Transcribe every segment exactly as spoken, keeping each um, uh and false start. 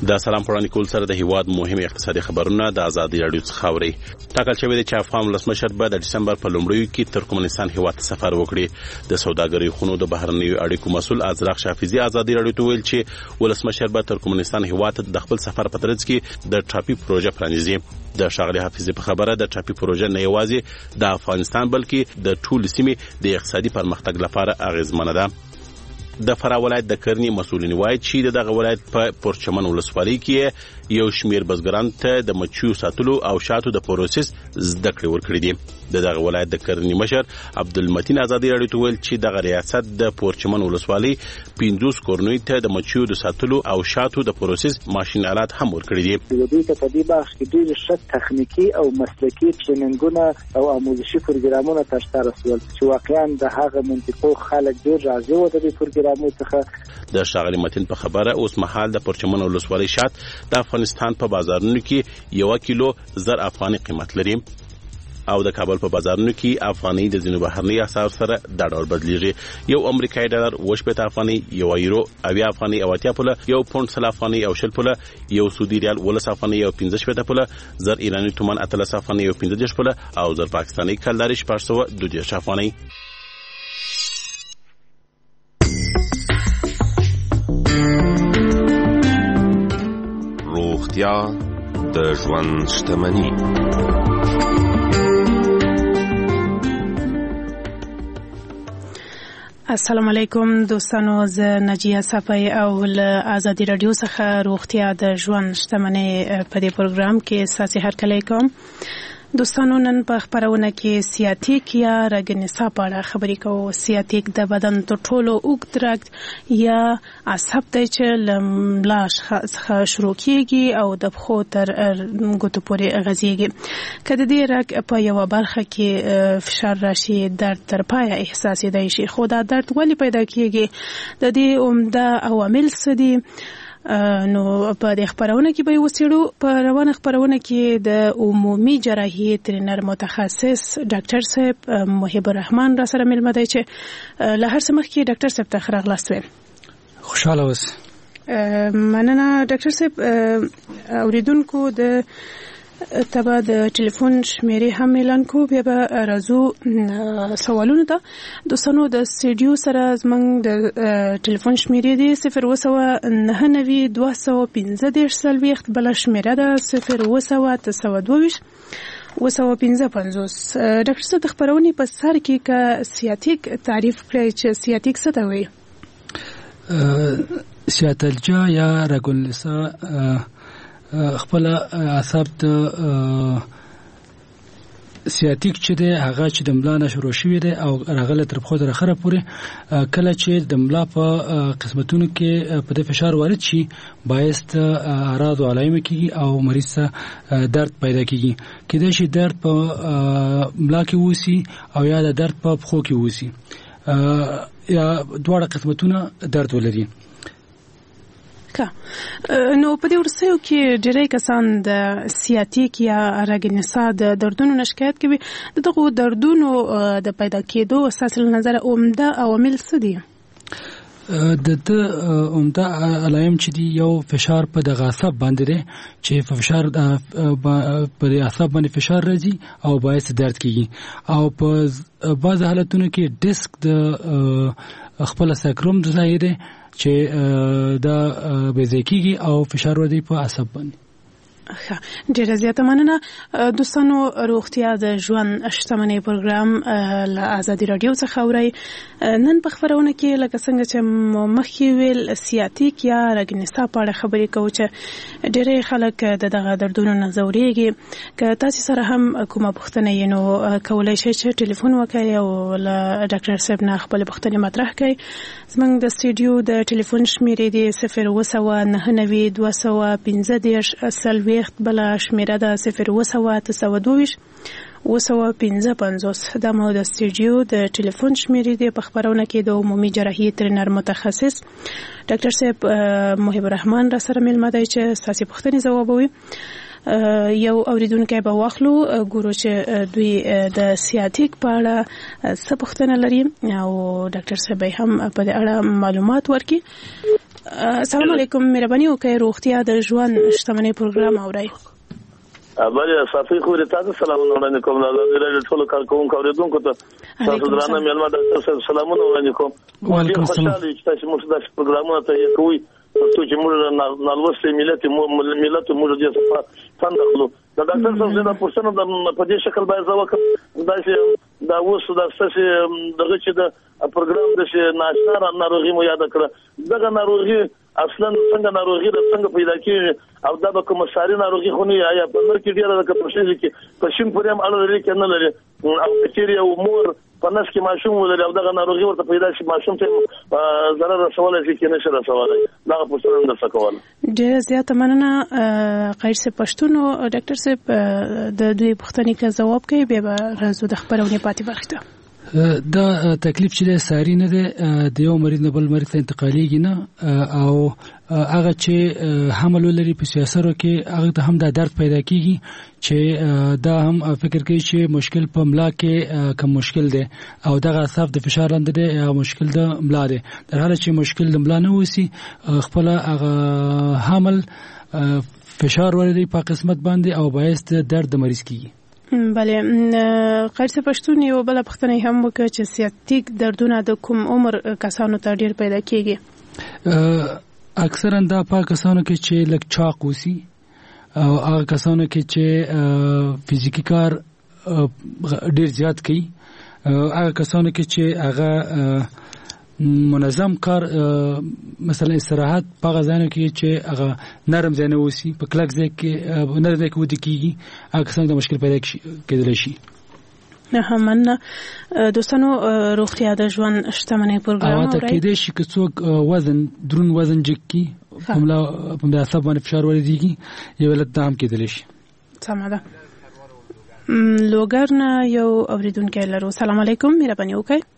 د سلام پرانی کول سره د هیواد مهم اقتصادي خبرونه د ازادي رادیو څخه اوري. ټاکل شوی دی چې افغان ولسمشر به د دسمبر په لومړیو کې ترکمنستان هیواد ته سفر وکړي. د سوداګرۍ خونو د بهرنیو اړیکو مسول ازراق شافیزی ازادي رادیو ته ویل چې ولسمشر به ترکمنستان هیواد ته د خپل سفر په ترڅ کې د ټاپي پروژه پرانیزي. د شاغلي حافظي په خبره د ټاپي پروژه نه یوازې د افغانستان بلکې د ټول سیمې د اقتصادي پرمختګ لپاره اغیزمنه ده. د فراه ولایت د کرنی مسؤلین وایي چې دغه ولایت په پورچمن ولسوالۍ کې یو شمیر بزګران ته د مچیو ساتلو او شاتو د پروسس زده کړې ورکړي دي. دغه ولایت د کرنی مشر عبدالمتین ازادي رادیو ته ویل چې دغه ریاست د پورچمن ولسوالۍ پنځوس کورنۍ ته د مچیو د ساتلو او شاتو د پروسس ماشين آلات هم ورکړي دي. د دې په دې بخش کې ډېر ښه تخنیکی او مسلکي ټریننګونه او آموزشي پروګرامونه ترسره شول چې واقعا د هغه منطقو خلک ډېر راضي وو د دې پروګرامونو څخه. د شاغلي متین په خبره اوس مهال د پورچمن ولسوالۍ شات د افغانستان په بازارونو کې یو کیلو زر افغاني قیمت لري او د کابل په بازارونو کې افغاني د زینو بهرني اسعار سره د ډول بدلیږي. یو امریکایي ډالر وشپته افغاني، یو یورو اویا افغاني او اتیا پوله، یو پوند سل افغاني او شل پوله، یو سعودي ریال ولس افغاني او پنځه شپته پوله، زر ایراني تومان اتلس افغاني او پنځه دېرش پوله او زر پاکستاني کلداري شپږ سوه دوه دېرش افغاني. روغتیا د ژوند شتمني. السلام علیکم دوستانو، زه نجیه صفای او له ازادي رادیو څخه روغتیا د ژوند شتمني په دې پروګرام کې ساسي هرکلی کوم. دوستانو، نن په خبرونه کې سیاتیک یا رګنسا په اړه خبرې کوو. سیاتیک د بدن تر ټولو اوږد رګ یا عصب دی چې له ملا څخه شروع کیږي او د پښو تر ګوتو پورې غځېږي. که د دې رګ په یوه برخه کې فشار راشي، درد تر پایه احساسېدای شي. خو دا درد ولې پیدا کیږي؟ د دې عمده عوامل څه دي؟ نو په دې خبرونه کې به وسیړو. په روانه خبرونه کې د عمومي جراحي ترینر متخصص ډاکټر صاحب محب الرحمن را سره ملمه دی چې له هر څه مخکې ډاکټر صاحب ته ښه راغلاست ویم. خوشحاله اوس. مننه ډاکټر صاحب. اوریدونکو د تبا د ټلیفون شمیرې هم اعلان کو، بیا به راځو سوالونو ته. دوستانو، د سټډیو سره زموږ د ټلیفون شمیرې دی صفر اوه سوه نهه نوي دوه سوه پنځه دېرش څلوېښت، بله شمیره ده صفر اوه سوه اته سوه دوه ویشت اوه سوه پنځه پنځوس. ډاکټر صاحب، د خپرونې په سر کې که سیاتیک تعریف کړئ چې سیاتیک څه ته وایي؟ سیاتلجا یا رګونلسا خپل اعصاب د سیاتیک چې دی هغه چې د ملا نه شروع شوی دی او راغله تر پښو تر اخره پورې. کله چې د ملا په قسمتونو کې په د فشار وارد شي، باعث د اعراض او علائم کېږي او مریض ته درد پیدا کېږي. کېدای شي درد په ملا کې ووسي او یا د درد په پښو کې ووسي، یا دواړه قسمتونه درد ولري. نو په دې ورسېو کې ډېری کسان د سیاتیک یا رګنسا د دردونو نه شکایت کوي. د دغو دردونو د پیدا کېدو اساس له نظره عمده عوامل څه دي؟ د د عمده علائم چې دي، یو فشار په دغه عصب باندې دی چې په فشار په عصب باندې فشار راځي او باعث درد کېږي. او په بعض حالتونو کې ډیسک د خپل ساکروم د ځای دی چې دا بیځای کېږي او فشار ورځي په عصب باندې. ډیره زیاته مننه. دوستانو، روغتیا د ژوند شتمنۍ پروګرام له ازادي رادیو څخه اورئ. نن په خبرونه کې لکه څنګه چې مخکې ویل سیاتیک یا رګنسا په اړه خبرې کوو چې ډیری خلک د دغه دردونو نه ځورېږي. که تاسو سره هم کومه پوښتنه یې نو کولی شئ چې ټلیفون وکړئ او له ډاکټر صاحب نه خپلې پوښتنې مطرح کړئ. زموږ د سټډیو د ټلیفون شمیرې دی صفر اوه سوه نهه نوي دوه سوه پنځه دېرش څلوېښت، بله شمیره ده صفر اوه سوه اته سوه دوه ویشت اوه سوه پنځه پنځوس. دا مو د سټډیو د ټلیفون شمیرې دی. په خبرونه کې د عمومي جراحي ترینر متخصص ډاکټر صاحب محب الرحمن را سره ملمه دی چې ستاسې پوښتنې ځوابوي. یو اوریدونکی به واخلو، ګورو چې دوی د سیاتیک په اړه څه پوښتنه لري او ډاکټر صاحب هم په دې اړه معلومات ورکړي. السلام علیکم مهرباني وکړئ روغتیا د ژوند شتمنۍ پروګرام اورئ بله صافي خو تاسو سلامونه وړاندې کوم د رادیو ټولو کارکونکو اوریدونکو ته تاسو درانه مېلمه د سلامونه وړاندې کوم وعلیکم السلام خوشاله چې تاسو موږ د پروګرامونو ته کوي تاسو چې موږ نالوستي ملت ملت موږ د صفه څنګه دا ډاکټر صاحب دا پوښتنه د په دې شکل باید زوکم دا چې دا اوس د اساسي دغه چې د پروګرام د ناشنه ناروغي مو یاد کړه دغه ناروغي اصلا څنګه ناروغي د څنګه پیدا کیږي او دا به کوم ساري ناروغي خو نه یا په نور کې ډیره د کپشن کې پښین پورې هم اړه لري کنه لري او بکتریا او مور په نس کې ماشوم ولري او دغه ناروغي ورته پیدا شي ماشوم ته ضرر رسول شي کې نشه رسول دا پوښتنه د سکوال ډیره زیاته مننه قیر سے پښتون او ډاکټر صاحب د دوی پوښتنې کا جواب کوي به راځو د خبرونه پاتې برخه دا تکلیف چې ساری نه ده د یو مریض نه بل مریض ته انتقالېږي نه او هغه چې حمل لري په سیاسرو کې هغه ته هم د درد پیدا کیږي چې دا هم فکر کوي چې مشکل په ملا کې کم مشکل ده او دغه اعصاب د فشار لاندې ده یا مشکل د ملا ده در حاله چې مشکل د ملا نه وسی خپل هغه حمل فشار ورته په قسمت باندې او باعث درد د مریض کیږي بله قیر سے پښتون یو بل پښتنه هم وکړي چې سیاتیک دردونه د کوم عمر کسانو ته ډیر پیدا کیږي اکثرا دا په کسانو کې چې لک چاق وسی او هغه کسانو کې چې فزیکی کار ډیر زیات کوي هغه کسانو کې چې هغه منظم کار مثلا استراحت په غزانو کې چې هغه نرم ځای نه وسی په کلک ځای کې نرم ځای کې ودی کیږي هغه څنګه د مشکل پیدا کېدلی شي نه مننه دوستانو روغتیا د ژوند شتمنۍ پروګرام اورئ او ته کېدای شي که څوک وزن درون وزن جګي په ملا په اعصاب باندې فشار ورېږي یو ولت هم کېدلی شي سمه ده لوګر نه یو اوریدونکی لرو سلام علیکم مهرباني وکړئ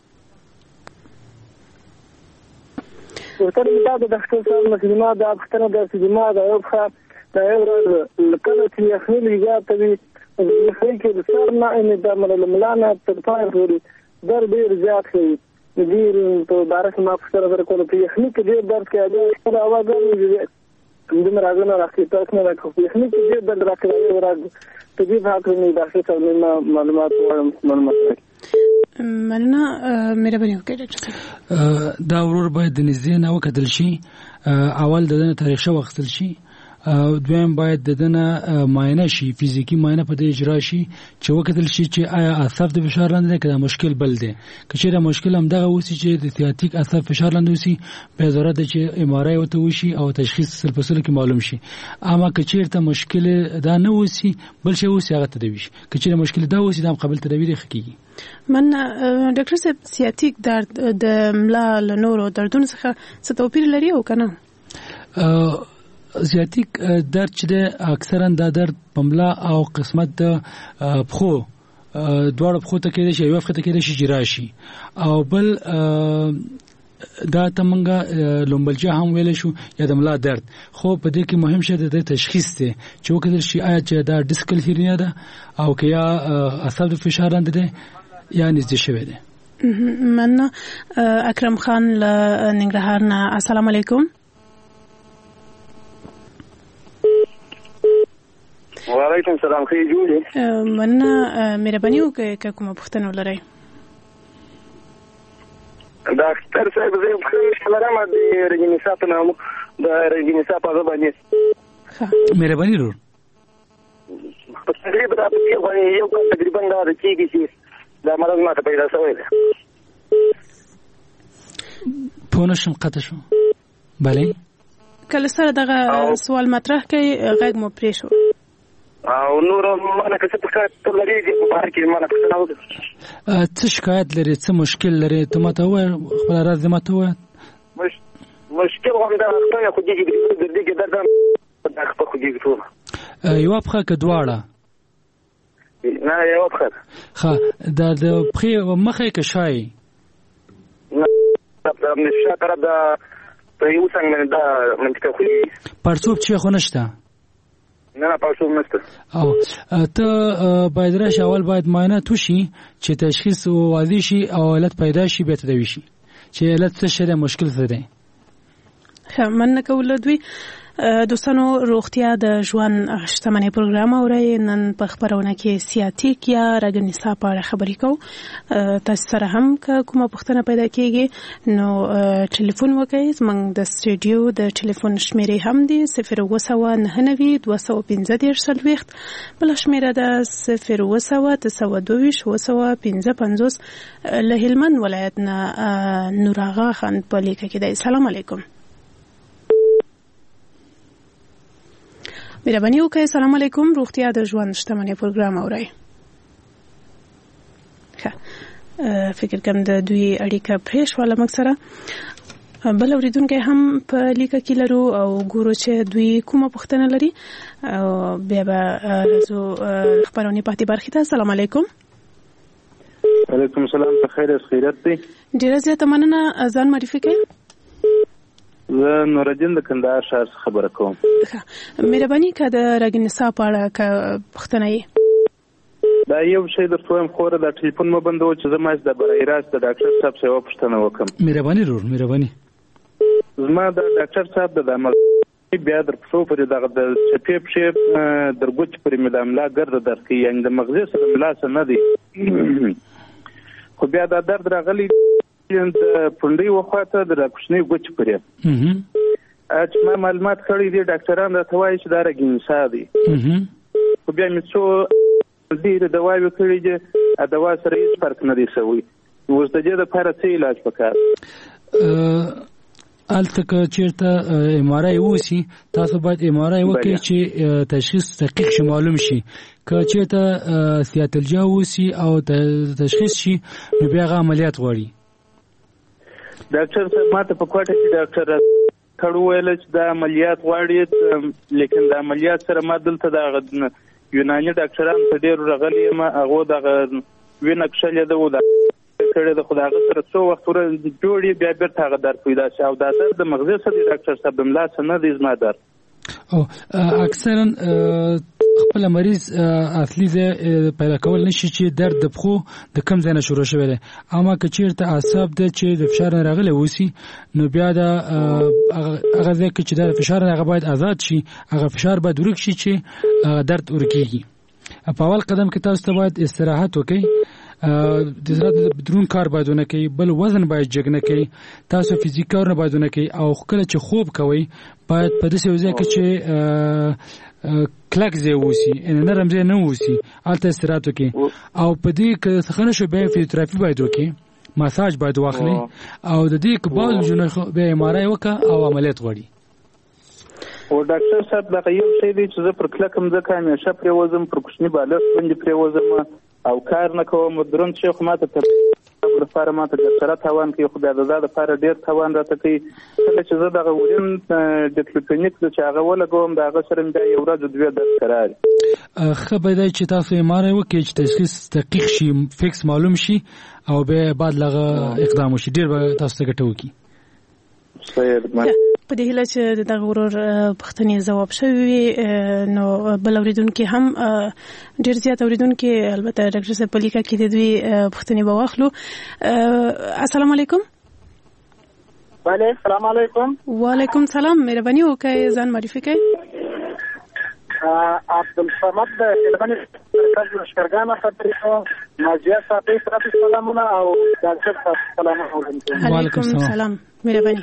ورته دا د ډاکټر صاحب مسلمان د اختر د سجما د یو ښه د یو لکه چې یخني لګا ته وي یخني کې د سر نه ان د ملانه تر پای پورې در ډیر زیات شي ډیر په بارس ما سره سره کوله په یخني کې ډیر درد کوي دا اواز دی د مرغانو راځي تاسو نه راځي یخني کې ډیر درد راځي راځي ته دې حق نه ډاکټر صاحب معلومات معلومات مننه مهرباني وکړئ ډاکټر صاحب دا ورور باید د نږدې نه وکتل شي اول د دنه تاریخ شو وختل شي دویم باید د دنه معاینه شي فزیکی معاینه په دې اجرا شي چې وکتل شي چې آیا اعصاب د فشار لاندې کړه مشکل بل دی که چیرې مشکل هم دغه وسی چې د سیاتیک اعصاب فشار لاندې وسی به ضرورت ده چې ام ار آی وته وشي او تشخیص سلپسل کې معلوم شي اما که چیرته مشکل دا نه وسی بل شي وسی هغه تدوي شي که چیرې مشکل دا وسی دا قبل تدوي خکېږي من ډاکټر صاحب سیاتیک درد د ملا له نورو دردونو څخه څه توپیر لري او کنه سیاتیک درد چې د اکثرا د درد په ملا او قسمت د پخو دواړو پخو ته کېدای شي یو وخت ته کېدای شي چې راشي او بل دا تمنګه لومبلجا هم ویل شو یا د ملا درد خو په دې کې مهم شی د تشخیص دی چې وکړل شي آیا چې دا ډیسکل هرنیا ده او که یا اعصاب د فشار لاندې ده یا نږدې شوی دی مننه اکرم خان له ننګرهار نه السلام علیکم وعلیکم السلام خیر جوړه مننه مهرباني وکړئ که کومه پوښتنه ولرئ ډاکټر صاحب زه خو لرم د رجنیسات نامو د رجنیسات په اړه باندې مهرباني ورو په تقریبا د یو تقریبا دا د کیږي چې دا مرض ماته پیدا شوی دی پونشم قطع شو بله کله سره دغه سوال مطرح کوي غږ مو پرې شو او نور مانه که څه ته لري په بار کې مانه څه راوځي څه شکایت لري څه مشکل لري ته ماته وای خپل راز ماته وای مش مشکل هم دا خپل خو دې کې د دې کې درته دا خپل خو دې ټول یو په کډواړه نه یو په ښه دا د پخې مخه کې شای نه دا نشه کړه دا په یو څنګه دا منطقه خو پرڅوب چې خو نشته نه نه پښتو نشته او ته باید راشه اول باید معاینه توشي چې تشخیص واضح شي او علت پیدا شي به تدوي شي چې علت څه شی مشکل څه دی مننه کوله دوی دوستانو روغتیا د ژوند شتمنۍ پروګرام اورئ. نن په خبرونه کې سیاتیک یا رګ نسا په اړه خبرې کوو. تاسو سره هم که کومه پوښتنه پیدا کیږي نو ټلیفون وکړئ. زموږ د سټوډیو د ټلیفون شمیرې هم دي صفر اووه سوه نهه نوي دوه سوه پنځه دېرش څلوېښت، بله شمیره ده صفر اووه سوه اته سوه دوه ویشت اووه سوه پنځه پنځوس. له هلمند ولایت نه نور آغا خان په لیکه کې دی. سلام علیکم. مهرباني وکړئ. سلام علیکم. روغتیا د ژوند شتمنۍ پروګرام اورئ. ښه، فکر کوم د دوی اړیکه پرې شوله موږ سره. بل اورېدونکی هم په لیکه کې لرو او ګورو چې دوی کومه پوښتنه لري. بیا به راځو خپرونې پاتې برخې ته. سلام علیکم. وعلیکم السلام. په خیر اوس خیریت دی؟ ډېره زیاته مننه. ځان معرفي کړئ. زه نورالدین د کندهار ښار څخه خبره کوم. مهرباني که د رګ نسا په اړه که پوښتنه یې دا یو شی درته وایم خوره دا ټلیفون مه بندوه چې زه ماش د برای راست د ډاکټر صاحب څخه یوه پوښتنه وکړم. مهرباني رور مهرباني. زما د ډاکټر صاحب د عمل بیا در پښو پورې دغه د چپې پښې در ګوتې پورې مې د املا ګرده درد کوي، یعنې د مغزې سره ملا څه نه دی خو بیا دا درد راغلی د پونډۍ وخواته د راکوشنۍ ګوتې پورې چې ما معلومات کړی دي ډاکټران راته وایي چې دا رګ نسا دی. خو بیا مې څو ډېرې دواوې کړي دي، دوا سره هېڅ فرق نه دی شوی. اوس د دې دپاره څه علاج پکار؟ هلته که چېرته ایم آر آی ووسي تاسو باید ایم آر آی وکړئ چې تشخیص دقیق شي معلوم شي. که چېرته سیاتلجا ووسي او تشخیص شي نو بیا هغه عملیات غواړي. ډاکټر صاحب ما ته په کوټه کې ډاکټر کړو ویل چې دا عملیات غواړي، لیکن د عملیات سره ما دلته د یوناني ډاکټران په ډېرو راغلي یم، هغو دغه وینه کښلې ده و دا کړې ده، خو د هغه سره څو وخت ورځ جوړ بیا بېرته هغه درد پیدا شي. او دا درد د مغزې څه دی ډاکټر صاحب؟ د ملا څه نه دی زما درد. او اکثرا خپل مریض اصلي ځای پیدا کول نشي چې درد د پښو د کم ځای نه شروع شوی دی. اما که چېرته اعصاب دی چې د فشار نه راغلی اوسي نو بیا د هغه ځای کې چې د فشار نه هغه باید آزاد شي، هغه فشار باید ورک شي چې درد ورکېږي. په اول قدم کې تاسو ته باید استراحت وکړئ. د زړه درون کار باید ونه کوي، بل وزن باید جګ نه کوي، تاسو فزیکي کارونه باید ونه کوي. او کله چې خوب کوئ باید په داسې یو ځای کې چې کلک ځای اوسي، نرم ځای نه اوسي، هلته استراحت وکړي. او په دې که څه نه شو بیا فزیوتراپي باید وکړي، مساج باید واخلي. او د دې که بعض وجونه بیا ایم آر آی وکړه او عملیات غواړي. او ډاکټر صاحب دغه یو شی دی چې زه پر کلکه مځکه همیشه پرېوځم، پر کوچني بالښت باندې پرېوځم او کار نه کوم. دروند شی خو ما ته تر لپاره ما ته ډاکټره تاوان کوي، خو بیا د دا دپاره ډېر تاوان راته کوي. کله چې زه دغه ورین ډیکلوفینیک چې هغه ولګوم د هغه سره مې بیا یو ورځ دوې درد کرار. ښه به دی چې تاسو ایم آر آی وکړئ چې تشخیص دقیق شي، فکس معلوم شي او بیا بعد له اقدام وشي. ډېر به تاسو ته ګټه وکړي. په دې هیله چې دغه ورور پوښتنې ځواب شوي وي. نو بل اورېدونکي هم ډېر زیات اورېدونکي البته ډاکټر صاحب په لیکه کې د دوی پوښتنې به واخلو. السلام علیکم. بله السلام علیکم. وعلیکم سلام. مهرباني وکړئ ځان معرفي کړئ. عبدالصمد د هلمند مرکز لښکرګاه خبرې کوم. نازیه صاحبې ستاسو سلامونه او ډاکټر صاحب سلامونه. وعلیکم السلام. مهرباني.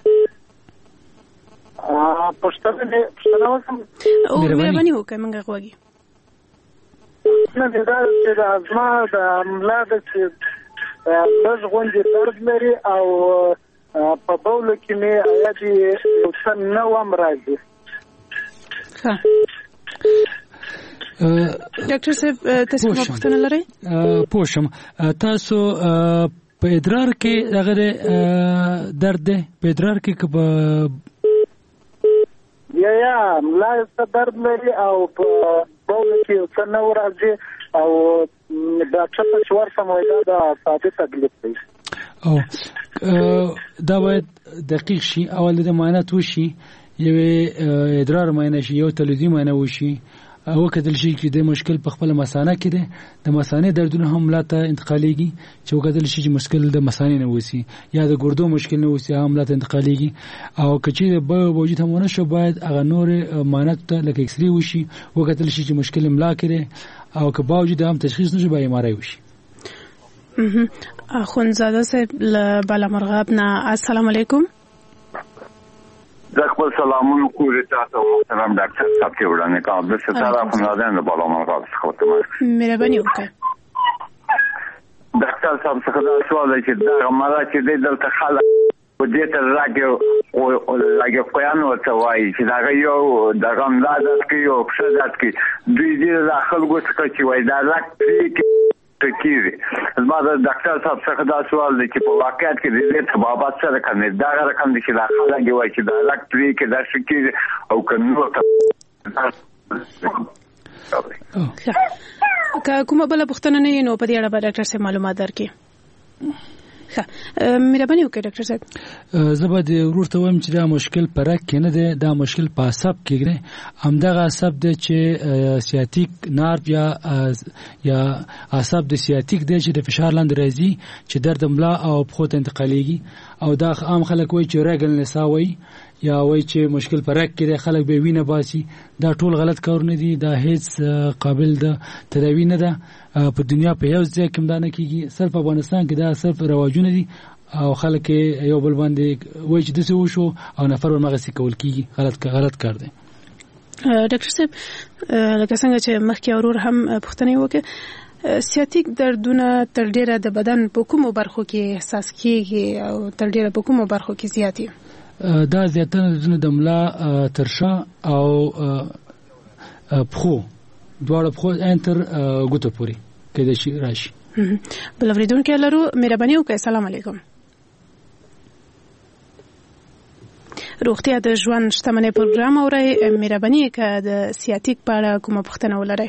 پوښتنه پوښتنه وکړم. او مهرباني وکړئ موږ غواړو. نه دا چې زما د ملا د چې لږ غونډې درد لري او په بولو کې مې یادې یو څه نه وم راځي. ښه ډاکټر صاحب تاسو کومه پوښتنه لرئ؟ پوه شم. تاسو په ادرار کې هغه درد دی؟ په ادرار کې که په یا یا ملا څه درد لري او په بولو کې یو څه نه راځي او ډاکټر ته چې ورسم وایي دا د اعصابي تکلیف دی. او دا باید دقیق شي. اول د معاینات وشي، یو ادرار معاینه شي، یو تلویزیون معاینه وشي وکتل شي چې د مشکل په خپل مثانه کې ده د مثانه دردونه هم ملاته انتقاليږي چې وکتل شي چې مشکل د مثانه نه وسی یا د ګردو مشکل نه وسی هم ملاته انتقاليږي او کچې به وجود هم نشو باید هغه نور مانت لکه اکس ری وشي وکتل شي چې مشکل ملا کړي او که باوجود هم تشخیص نشي به امارای وشي. اخونزاده صاحب له بالامرغاب نه السلام علیکم. دخل سلامون کوری تاسو محترم ډاکټر صاحب کې وړاندې کوم د ستاره اخونزاده نه بالامرغاب څخه ته مهرباني وکړئ. ډاکټر صاحب څخه دا سوال دی چې دا مرا چې دلته خلک په دې تر راګه او راګه کویانو ته وایي چې دا یو د غم لادت کې یو پښدات کې دوی دې داخل غوښ چې وایي دا راک کې تکیری زما د ډاکټر صاحب څخه دا سوال دی چې په واقعیت کې دې ته بابا سره کنه دا رقم دي چې دا خلک وایي چې دا راک کې دا شکی او کنو ته که کومه بل پوښتنه نه نو په دې اړه به ډاکټر صاحب معلومات درکړي. ها مهرباني وکړئ ډاکټر صاحب. زبر د ورته وایم چې دا مشکل پرک کې نه دی دا مشکل په عصب کې دی همدغه عصب دی چې سیاتیک نارو یا یا عصب د سیاتیک دی چې د فشار لاندې راځي چې درد ملا او پښو ته انتقالېږي او دا عام خلک وایي چې ریګل نسا وایي یا وایي چې مشکل پرک کې دی خلک به وینه باسي دا ټول غلط کارونه دي دا هیڅ قابل د تداوی نه ده په دنیا په یو ځای کې مدانه کیږي صرف افغانستان کې دا صرف رواجونه دي او خلک یو بل باندې وایي چې دسه وشو او نفر ورمغسي کول کیږي غلط غلط کار دی. ډاکټر صاحب لکه څنګه چې مخکې اورور هم پوښتنه وکړه سیاتیک دردونه تر ډیره د بدن په کومو برخو کې احساس کیږي او تر ډیره په کومو برخو کې زیاتی دا زیاتره د ملا ترشا او پخو دواړه پخو انتر ګوتو پوری کې د شي راشي. بل اوریدونکو لرو مهرباني وکړئ. السلام علیکم. روغتیا د ژوند شتمنۍ پروګرام اورئ مهرباني وکړئ د سیاتیک په اړه کومه پوښتنه ولرئ.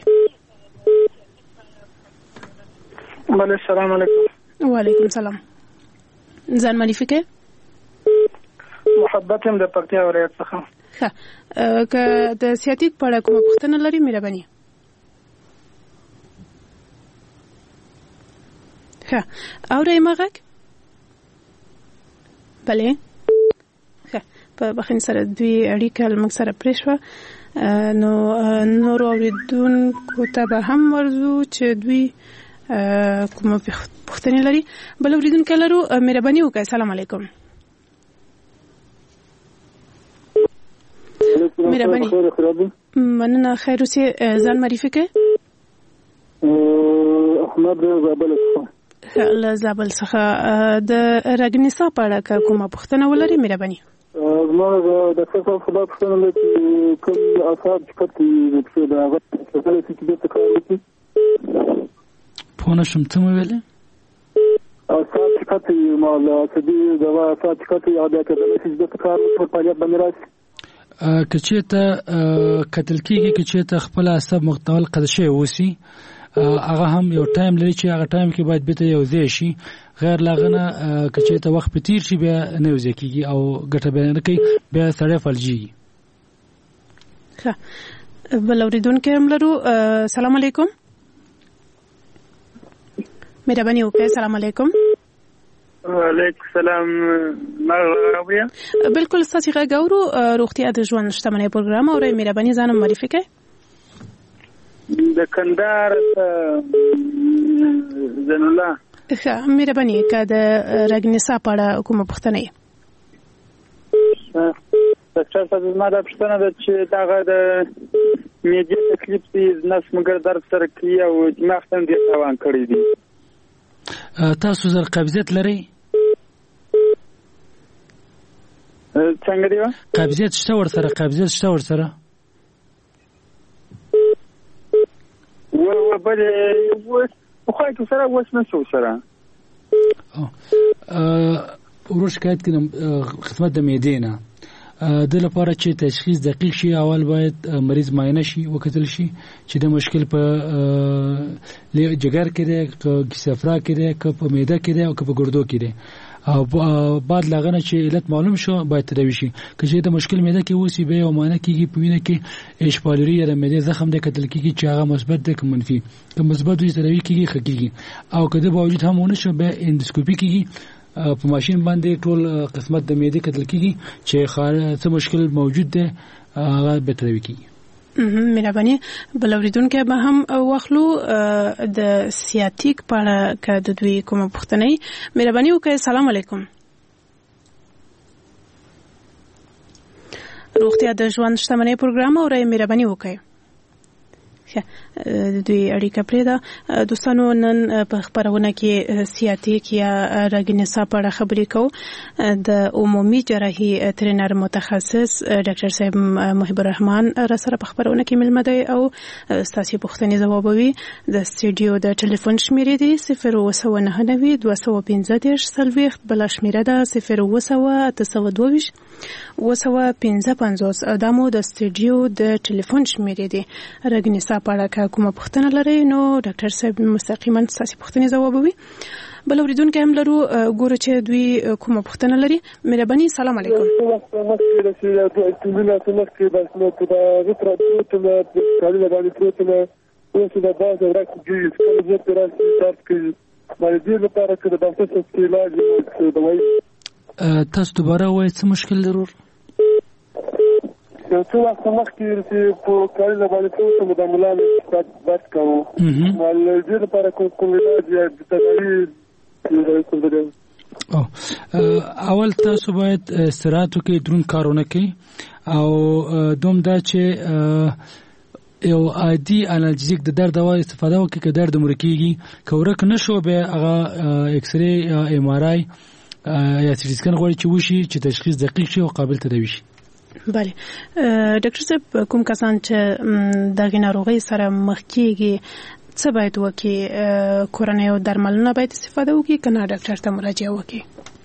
بله السلام علیکم. وعلیکم السلام. ځان معرفي کړئ. محبت هم د پکتیا ولایت څخه. ښه که د سیاتیک په اړه کومه پوښتنه لرئ مهرباني. ښه اورئ ما غږ؟ بلې ښه په بخښنې سره دوی اړیکه له موږ سره پرې شوه نو نورو اورېدونکو ته به هم ورځو چې دوی کومه پوښتنې لري. بل اورېدونکی لرو مهرباني وکړئ. السلام علیکم. مهرباني مننه خیر اوسې ځان معرفي کړئ. احمد زابل څخه. له زابل څخه د رګنیسا په اړه کومه پوښتنه ولرئ مهرباني. زما د ډاکټر صاحب خبر پوښتنه لري چې کوم اثار چې کټي د هغه څه چې د کار وکړي پونه شم ته ویلې اثار چې کټي مال سدي دوا اثار چې کټي عادت د چې د کار په پالیت باندې راځي کچېته قتل کېږي کچېته خپل عصب مختل قدشه وسی هغه هم یو ټایم لري چې هغه ټایم کې باید به یو ځای شي غیر لاغنه کچېته وخت په تیر شي بیا نه وځي کېږي او ګټه به نه کوي بیا سړی فلجي. ښه بل اوریدونکو هم لرو. سلام علیکم. مهرباني وکړئ. السلام علیکم. وعلیکم السلام. مرحبا. بالکل ستاسو غږ اورو. روغتیا د ژوند شتمنۍ پروګرام اورئ مهرباني ځان معرفي کړئ. د کندهار زین الله. ښه مهرباني که د رګنیسا په اړه کومه پوښتنه یې. ډاکټر صاحب زما دا پوښتنه ده چې دغه د معدې تکلیف دی نس مګر درد سره کوي او دماغ ته ډېر تاوان کړی دی. تاسو زر قبضیت لرئ؟ څنګه دی؟ قبضیت شته ورسره؟ قبضیت شته ورسره؟ و و بل خو خو سره وس نه شو سره. ورو شکایت کړم خدمت د معدې نه د لپاره چې تشخیص دقیق شي اول باید مریض معاینه شي وکتل شي چې د مشکل په جګر کې دی که صفرا کې دی که په معده کې دی او که په ګردو کې دی او بعد لغنه چې علت معلوم شو باید تداوی شي. که چې د مشکل معده کې وسی به او معنی کېږي په وینه کې اچ پایلوري یا معده زخم د کتل کېږي چې هغه مثبت ده که منفي. که مثبت وي تداوی کېږي خکېږي او که د باوجود هم ونه شو به اندوسکوپي کېږي په ماشين باندې ټول قسمت د معده کتل کېږي چې څه مشکل موجود ده هغه به تداوی کېږي. مهرباني بل اوریدونکو به هم واخلو د سیاتیک په اړه که د دوی کومه پوښتنه مهرباني وکړئ. السلام علیکم. روغتیا د ژوند شتمنۍ پروګرام اورئ مهرباني وکړئ. دوی اړیکه پرې ده. دوستانو نن په خبرونه کې سیاتیک یا رګنسا په اړه خبرې کوو. د عمومي جراحي ترینر متخصص ډاکټر صاحب محب الرحمن را سره په خبرونه کې ملمه دی او ستاسو پوښتنې ځوابوي. د سټوډیو د ټلیفون شمیرې دی صفر اوه سوه نهه نوي دوه سوه پنځه دېرش څلوېښت، بله شمیره ده صفر اوه سوه اته سوه دوه ویشت اوه سوه پنځه پنځوس. دا مو د سټوډیو د ټلیفون شمیرې دی. رګنسا په اړه که کومه پوښتنه لرئ نو ډاکټر صاحب مستقیما ستاسو پوښتنې ځوابوي. بل اوریدونکو هم لرو، ګورو چې دوی کومه پوښتنه لري. مهرباني السلام علیکم. تاسو دوباره وایئ څه مشکل لرور؟ یو څو وخت مخکې چې په کارونه باندې څه مداملان بحث کوو مال دې لپاره کوم علاج یا تداوی کوم. اول تاسو باید استراحت وکړئ، دروند کارونه کوي او دوم دا چې یو عادي انالجیک د درد دوا استفاده وکړئ. که درد مو کېږي که ورک نه شو بیا هغه ایکس رې یا ایم آر آی یا سي ټي سکن غواړي چې وشي چې تشخیص دقیق شي او قابل تداوی شي. بله ډاکټر صاحب کوم کسان چې دغه ناروغي سره مخ کېږي څه باید وکړي؟ کورنۍ او درملونه باید استفاده وکړي که نه ډاکټر ته مراجعه وکړي؟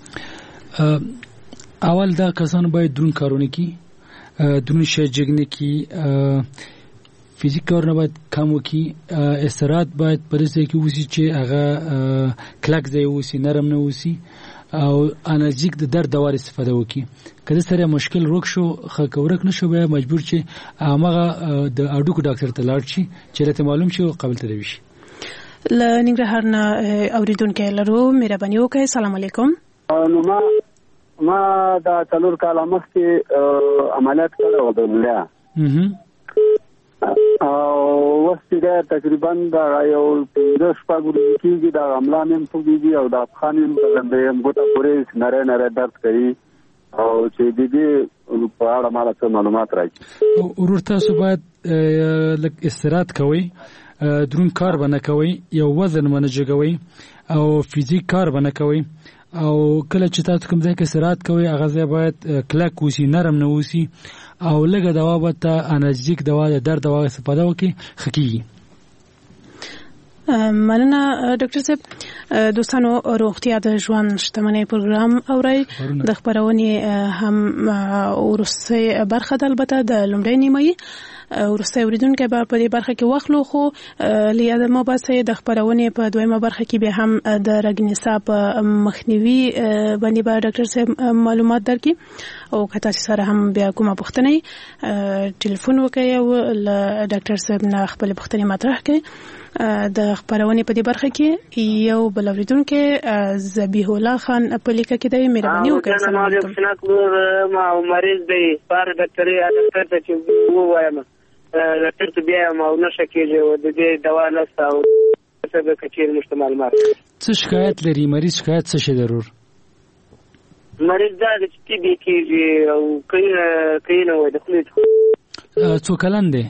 اول دا کسان باید دروند کارونه کوي، دروند شی جګ نه کوي، فزیک کارونه باید کم وکړي، استراحت باید په داسې ځای کې وسي چې هغه کلک ځای وسي، نرم نه وسي او انالجیک د درد دوا استفاده وکړي. کله سره مشکل روک شو خو ورک نشو بیا مجبور چې هغه د اډوکو ډاکټر ته لاړ شي چې راته معلوم شي او قابل تداوی شي. ل ننګرهار نه اوریدونکو لرو، مهرباني وکړئ. السلام علیکم. نو ما ما دا څلور کاله مخکې عملیات کړو د ملا او وسته دا تقریبا دا یو د شپږ ورځې کېږي دا عملا مې پوګيږي او دا خانم د ګوته پورې نره نره درد کوي او چې د دې په اړه ماته څه معلومات راکړي. ورور تاسو باید لږ استراحت کوئ، دروند کار باندې کوئ، یو وزن باندې جګوئ او فزیک کار باندې کوئ او کله چې تاسو کوم ځای کې استراحت کوئ هغه ځای باید کلک وسی، نرم نه وسی او لږه دوا به ته انالجیک دوا د درد دوا استفاده وکړي خکېږي. مننه ډاکټر صاحب. دوستانو روغتیا د ژوند شتمنۍ پروګرام اورئ. د خبرونې هم ورسته برخه ده، البته د لومړۍ نیمایي ورسته اوریدونکو به په دې برخه کې واخلو، خو لیاد ما باسه د خبرونې په دویمه برخه کې به هم د رګنسا په مخنیوي باندې به ډاکټر صاحب معلومات درکړي او که تاسو سره هم بیا کومه پوښتنه ټلیفون وکړئ او ډاکټر صاحب نه خپل پوښتنه مطرح کړئ. د خبرونې په دې برخه کې یو بل اوریدونکو ذبیح الله خان په لیکه کې دی. مهرباني وکړئ. السلام علیکم. ما مریض دی پر ډاکټر یا ډاکټر ته چې ووایم ډاکټر ته بیا ما نشه کېږي او د دې دوا نشته او څه به کچیر مشته معلومات. څه شکایت لري مریض؟ شکایت څه شي ضرور؟ مریض دا چې ټي بي کېږي او کینه کینه وای د خپل څو کلن دی؟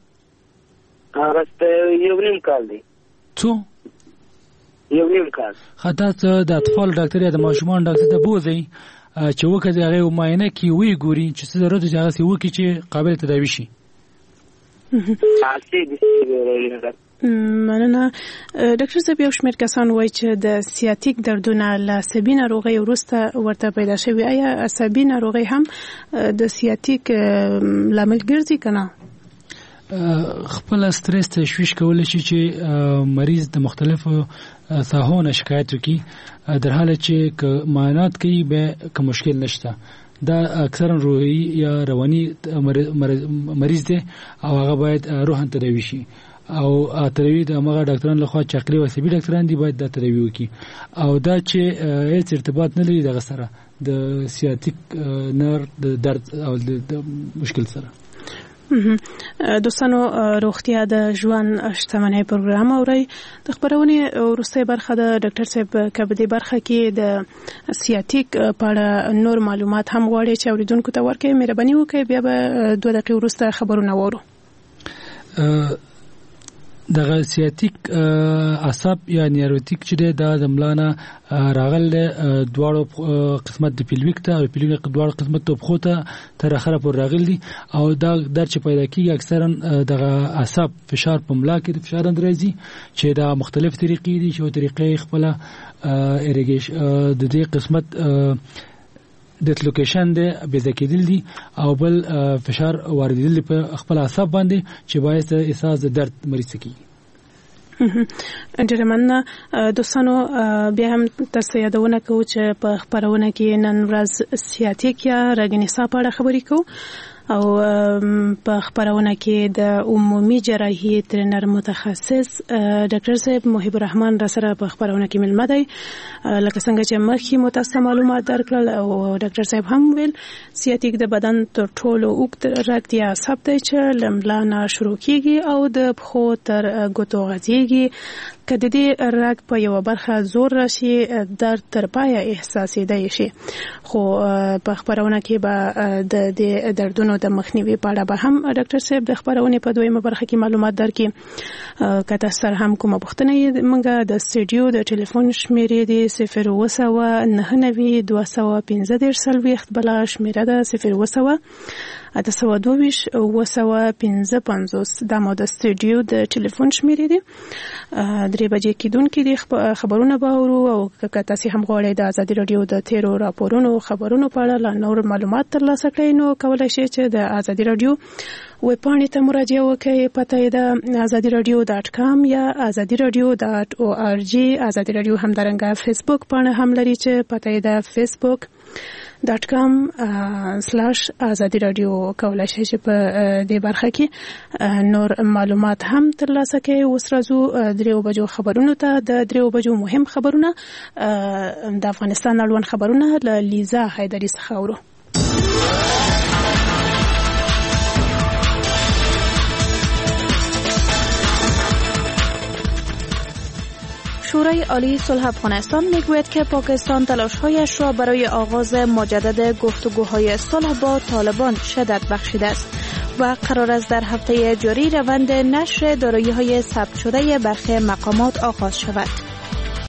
هغه یو نیم کال دی. څو؟ یو نیم کال. خاطر د اطفال ډاکټر یا د ماشومان ډاکټر ته بوزي چې وکړي هغه معاینه کوي وی ګوري چې څه ضرورت دی هغه سی وکړي چې قابل تداوی شي. مننه ډاکټر صاحب. یو شمېر کسان وایي چې د سیاتیک دردونه له عصبي ناروغۍ وروسته ورته پیدا شوي. آیا عصبي ناروغۍ هم د سیاتیک لامل ګرځي که نه؟ خپل استرس تشویش کولای شي چې مریض د مختلفو ساحونه شکایت وکي در حال چې که معاینات کوي به که مشکل نشته دا اکثرا روحي یا رواني مریض دی او هغه باید روحاً تداوي شي او تداوي د هغه ډاکټرانو لخوا چې عقلي او طبي ډاکټران دي باید دا تداوي وکي او دا چې هیڅ ارتباط نه لري دغه سره د سیاتیک نر د درد او د مشکل سره. دوستانو روغتیا د ژوند شتمنۍ پروګرام اوري د خبرونه وروسته برخه د ډاکټر صاحب کبدي برخه کې د سیاتیک په اړه نور معلومات هم غواړي چې اوریدونکو ته ورکړي. مهرباني وکړئ بیا به دوه دقیقې وروسته خبرونه وورو. دغه سیاتیک اعصاب یا نیوروتیک چې د دملانه راغل دواړو قسمت د پیلویک ته او پیلویک دواړو قسمت ته بخوته تر اخره پر راغل دي او دا در چې پیدا کیږي اکثرا دغه اعصاب فشار په ملا کې د فشار اندرازي چې دا مختلف طریقې دي چې طریقې خپل ایریګیش د دې قسمت ډیسلوکیشن دی بېځکېدل دي او بل فشار واردېدل په خپل اعصاب باندې چې باعث احساس د درد مریض کیږي. ډېر مننه دوستانو. بیا هم تاسو یادونه کوو چې په خبرونه کې نن ورځ سیاتیک یا رګنیسا په اړه خبرې کوو او په خبرونه کې د عمومي جراحي ترېنر متخصص ډاکټر صاحب محب الرحمن را سره په خبرونه کې ملمه دی. لکه څنګه چې مخکې متاسفه معلومات درکړل او ډاکټر صاحب هم ویل سیاتیک د بدن تر ټولو اوږد رګ یا عصب دی چې له ملا نه شروع کیږي او د پښو تر ګوتو غځېږي. که د دې رګ په یوه برخه زور راشي درد تر پایه احساسېدای شي، خو په خبرونه کې به د دې دردونو د مخنیوي په اړه به هم ډاکټر صاحب د خبرونې په دویمه برخه کې معلومات درکړي. که تاسو سره هم کومه پوښتنه یې موږ د سټوډیو د ټلیفون شمیرې دی صفر اوه سوه نهه نوي دوه سوه پنځه دېرش څلوېښت، بله شمیره ده صفر اوه سوه اته سوه دوه ویشت اوه سوه پنځه پنځوس. دا مو د سټوډیو د ټلیفون شمیرې دي. درې بجې کېدونکې دي خبرونه به اورو او که تاسو هم غواړئ د ازادي راډیو د تیرو راپورونو خبرونو په اړه لا نور معلومات ترلاسه کړئ نو کولی شئ چې د ازادي راډیو ویب پاڼې ته مراجعه وکړئ. پته یې د ازادي راډیو ډاټ کام یا ازادي راډیو ډاټ او آر جی. ازادي راډیو همدارنګه فیسبوک پاڼه هم لري چې پته یې د فیسبوک ډاټ کام سلاش ازادي راډیو. کولی شئ چې په دې برخه کې نور معلومات هم ترلاسه کړئ. اوس راځو دریو بجو خبرونو ته. د دریو بجو مهم خبرونه د افغانستان اړوند خبرونه له لیزا حیدري څخه اورو. شورای عالی صلح افغانستان میگوید که پاکستان تلاش‌هایش را برای آغاز مجدد گفتگوهای صلح با طالبان شدت بخشیده است و قرار است در هفته جاری روند نشر دارایی‌های ثبت شده برخی مقامات آغاز شود.